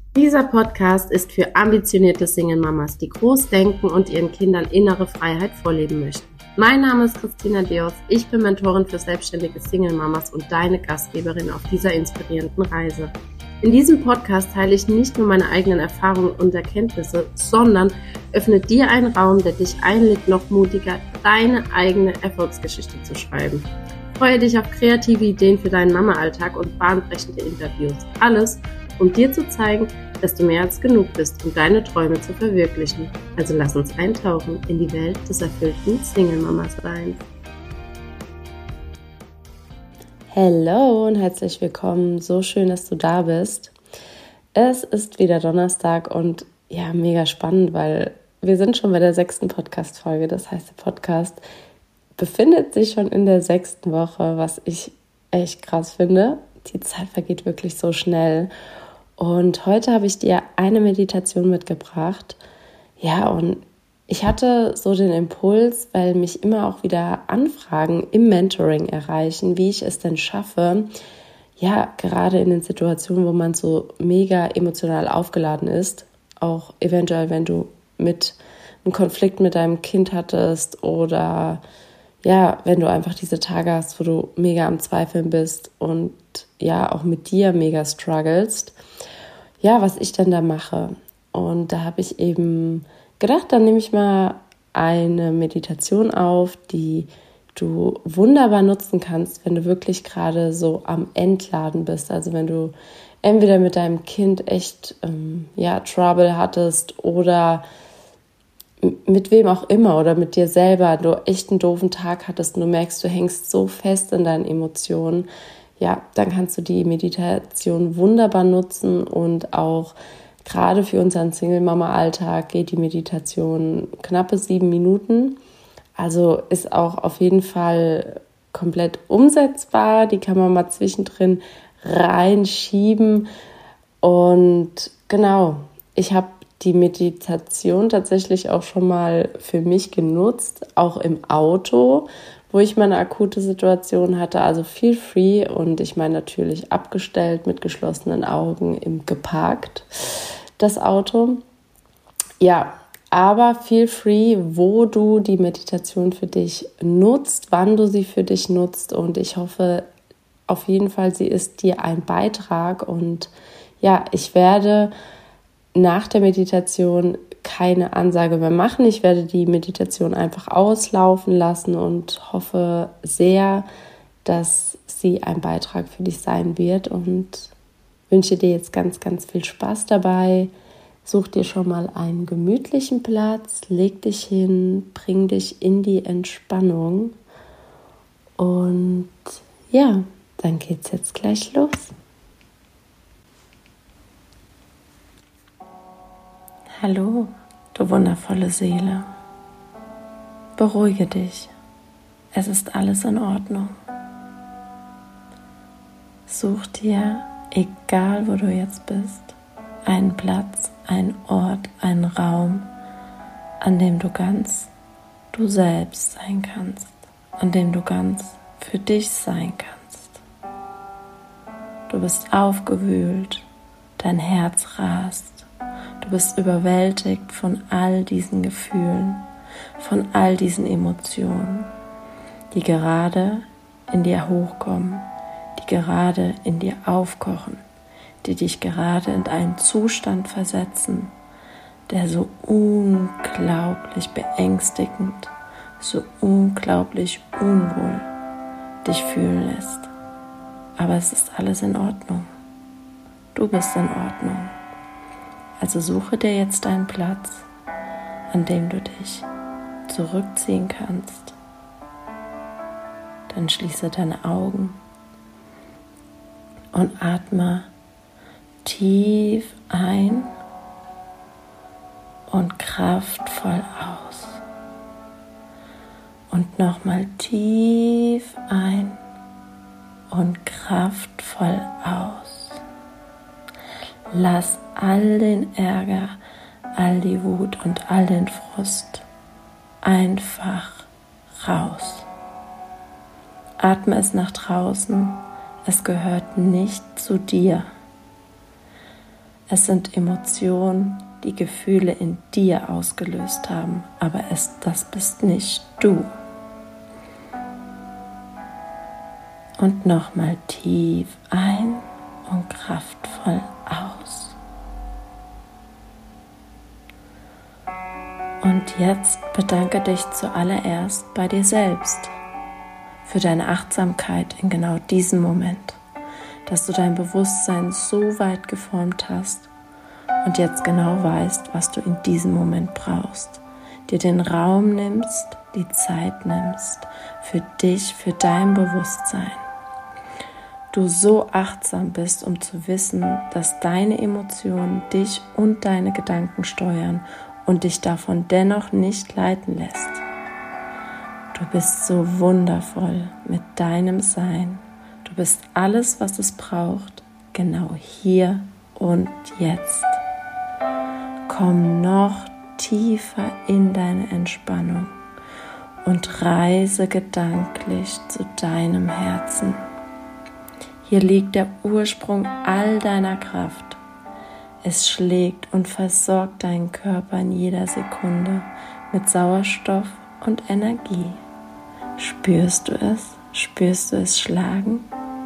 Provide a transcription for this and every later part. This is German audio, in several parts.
Dieser Podcast ist für ambitionierte Single-Mamas, die groß denken und ihren Kindern innere Freiheit vorleben möchten. Mein Name ist Christina Deos, ich bin Mentorin für selbstständige Single-Mamas und deine Gastgeberin auf dieser inspirierenden Reise. In diesem Podcast teile ich nicht nur meine eigenen Erfahrungen und Erkenntnisse, sondern öffne dir einen Raum, der dich einlädt, noch mutiger deine eigene Erfolgsgeschichte zu schreiben. Freue dich auf kreative Ideen für deinen Mama-Alltag und bahnbrechende Interviews. Alles, um dir zu zeigen, dass du mehr als genug bist, um deine Träume zu verwirklichen. Also lass uns eintauchen in die Welt des erfüllten Single-Mama-Seins. Hallo und herzlich willkommen. So schön, dass du da bist. Es ist wieder Donnerstag und ja, mega spannend, weil wir sind schon bei der 6. Podcast-Folge. Das heißt, der Podcast befindet sich schon in der 6. Woche, was ich echt krass finde. Die Zeit vergeht wirklich so schnell. Und heute habe ich dir eine Meditation mitgebracht. Ja, und ich hatte so den Impuls, weil mich immer auch wieder Anfragen im Mentoring erreichen, wie ich es denn schaffe, ja, gerade in den Situationen, wo man so mega emotional aufgeladen ist, auch eventuell, wenn du mit einem Konflikt mit deinem Kind hattest oder ja, wenn du einfach diese Tage hast, wo du mega am Zweifeln bist und ja, auch mit dir mega strugglest, ja, was ich dann da mache. Und da habe ich eben gedacht, dann nehme ich mal eine Meditation auf, die du wunderbar nutzen kannst, wenn du wirklich gerade so am Endladen bist. Also wenn du entweder mit deinem Kind echt Trouble hattest oder mit wem auch immer oder mit dir selber, du echt einen doofen Tag hattest und du merkst, du hängst so fest in deinen Emotionen, ja, dann kannst du die Meditation wunderbar nutzen und auch gerade für unseren Single-Mama-Alltag geht die Meditation knappe 7 Minuten. Also ist auch auf jeden Fall komplett umsetzbar. Die kann man mal zwischendrin reinschieben. Und genau, ich habe die Meditation tatsächlich auch schon mal für mich genutzt, auch im Auto, wo ich mal eine akute Situation hatte, also feel free und ich meine natürlich abgestellt mit geschlossenen Augen geparkt, das Auto. Ja, aber feel free, wo du die Meditation für dich nutzt, wann du sie für dich nutzt und ich hoffe auf jeden Fall, sie ist dir ein Beitrag und ja, ich werde nach der Meditation keine Ansage mehr machen. Ich werde die Meditation einfach auslaufen lassen und hoffe sehr, dass sie ein Beitrag für dich sein wird und wünsche dir jetzt ganz, ganz viel Spaß dabei. Such dir schon mal einen gemütlichen Platz, leg dich hin, bring dich in die Entspannung und ja, dann geht's jetzt gleich los. Hallo, du wundervolle Seele. Beruhige dich. Es ist alles in Ordnung. Such dir, egal wo du jetzt bist, einen Platz, einen Ort, einen Raum, an dem du ganz du selbst sein kannst, an dem du ganz für dich sein kannst. Du bist aufgewühlt, dein Herz rast. Du bist überwältigt von all diesen Gefühlen, von all diesen Emotionen, die gerade in dir hochkommen, die gerade in dir aufkochen, die dich gerade in einen Zustand versetzen, der so unglaublich beängstigend, so unglaublich unwohl dich fühlen lässt. Aber es ist alles in Ordnung. Du bist in Ordnung. Also suche dir jetzt einen Platz, an dem du dich zurückziehen kannst. Dann schließe deine Augen und atme tief ein und kraftvoll aus. Und nochmal tief ein und kraftvoll aus. Lass all den Ärger, all die Wut und all den Frust einfach raus. Atme es nach draußen, es gehört nicht zu dir. Es sind Emotionen, die Gefühle in dir ausgelöst haben, aber das bist nicht du. Und nochmal tief ein und kraftvoll aus. Und jetzt bedanke dich zuallererst bei dir selbst für deine Achtsamkeit in genau diesem Moment, dass du dein Bewusstsein so weit geformt hast und jetzt genau weißt, was du in diesem Moment brauchst. Dir den Raum nimmst, die Zeit nimmst für dich, für dein Bewusstsein. Du so achtsam bist, um zu wissen, dass deine Emotionen dich und deine Gedanken steuern und dich davon dennoch nicht leiten lässt. Du bist so wundervoll mit deinem Sein. Du bist alles, was es braucht, genau hier und jetzt. Komm noch tiefer in deine Entspannung und reise gedanklich zu deinem Herzen. Hier liegt der Ursprung all deiner Kraft. Es schlägt und versorgt deinen Körper in jeder Sekunde mit Sauerstoff und Energie. Spürst du es? Spürst du es schlagen?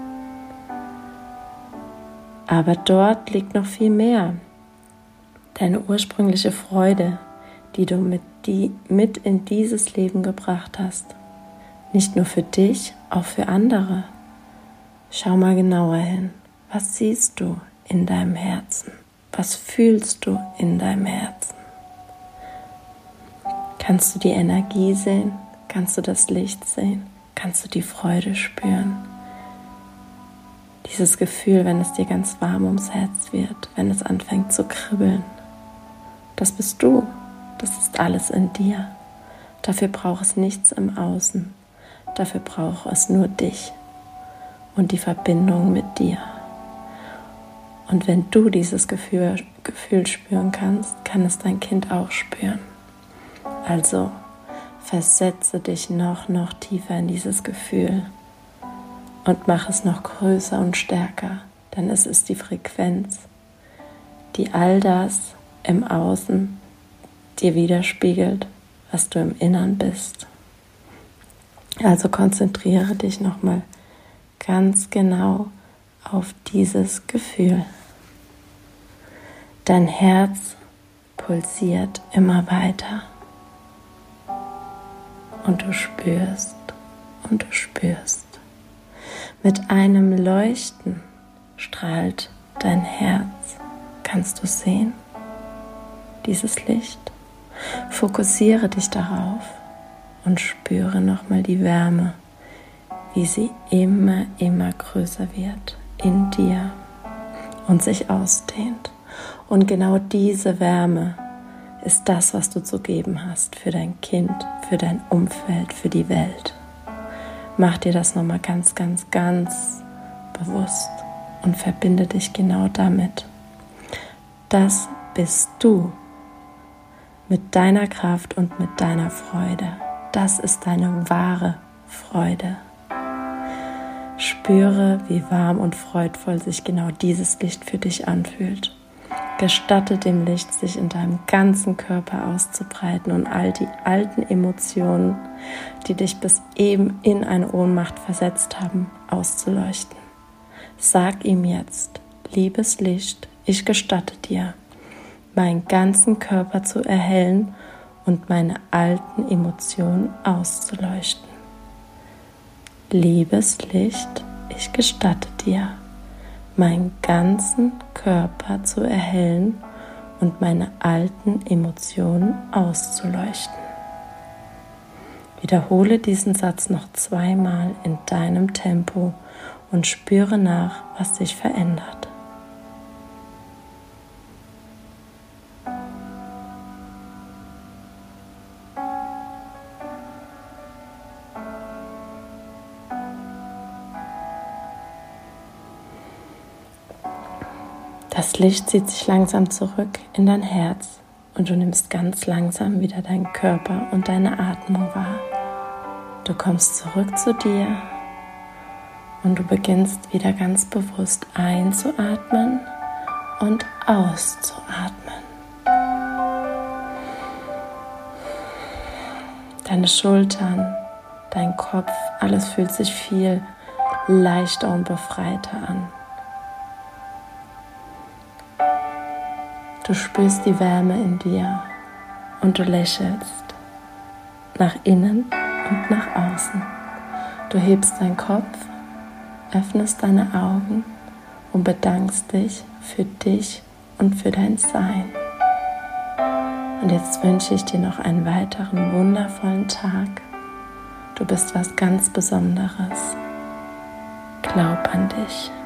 Aber dort liegt noch viel mehr. Deine ursprüngliche Freude, die du mit in dieses Leben gebracht hast. Nicht nur für dich, auch für andere. Schau mal genauer hin. Was siehst du in deinem Herzen? Was fühlst du in deinem Herzen? Kannst du die Energie sehen? Kannst du das Licht sehen? Kannst du die Freude spüren? Dieses Gefühl, wenn es dir ganz warm ums Herz wird, wenn es anfängt zu kribbeln. Das bist du. Das ist alles in dir. Dafür braucht es nichts im Außen. Dafür braucht es nur dich und die Verbindung mit dir. Und wenn du dieses Gefühl spüren kannst, kann es dein Kind auch spüren. Also versetze dich noch tiefer in dieses Gefühl und mach es noch größer und stärker, denn es ist die Frequenz, die all das im Außen dir widerspiegelt, was du im Innern bist. Also konzentriere dich nochmal ganz genau auf dieses Gefühl. Dein Herz pulsiert immer weiter und du spürst und du spürst. Mit einem Leuchten strahlt dein Herz. Kannst du sehen? Dieses Licht. Fokussiere dich darauf und spüre nochmal die Wärme, wie sie immer größer wird in dir und sich ausdehnt. Und genau diese Wärme ist das, was du zu geben hast für dein Kind, für dein Umfeld, für die Welt. Mach dir das nochmal ganz bewusst und verbinde dich genau damit. Das bist du mit deiner Kraft und mit deiner Freude. Das ist deine wahre Freude. Spüre, wie warm und freudvoll sich genau dieses Licht für dich anfühlt. Gestatte dem Licht, sich in deinem ganzen Körper auszubreiten und all die alten Emotionen, die dich bis eben in eine Ohnmacht versetzt haben, auszuleuchten. Sag ihm jetzt, liebes Licht, ich gestatte dir, meinen ganzen Körper zu erhellen und meine alten Emotionen auszuleuchten. Liebes Licht, ich gestatte dir, meinen ganzen Körper zu erhellen und meine alten Emotionen auszuleuchten. Wiederhole diesen Satz noch 2-mal in deinem Tempo und spüre nach, was sich verändert. Das Licht zieht sich langsam zurück in dein Herz und du nimmst ganz langsam wieder deinen Körper und deine Atmung wahr. Du kommst zurück zu dir und du beginnst wieder ganz bewusst einzuatmen und auszuatmen. Deine Schultern, dein Kopf, alles fühlt sich viel leichter und befreiter an. Du spürst die Wärme in dir und du lächelst nach innen und nach außen. Du hebst deinen Kopf, öffnest deine Augen und bedankst dich für dich und für dein Sein. Und jetzt wünsche ich dir noch einen weiteren wundervollen Tag. Du bist was ganz Besonderes. Glaub an dich.